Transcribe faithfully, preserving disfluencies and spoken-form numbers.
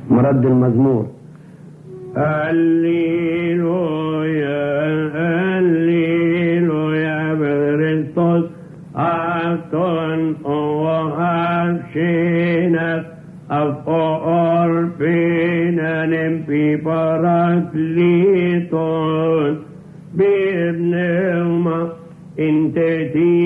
مرد المزمور. هللويا هللويا بكريستوس أكتون وهبشينك أفقر فينا نمبي باراكليتون بابن ما انت تي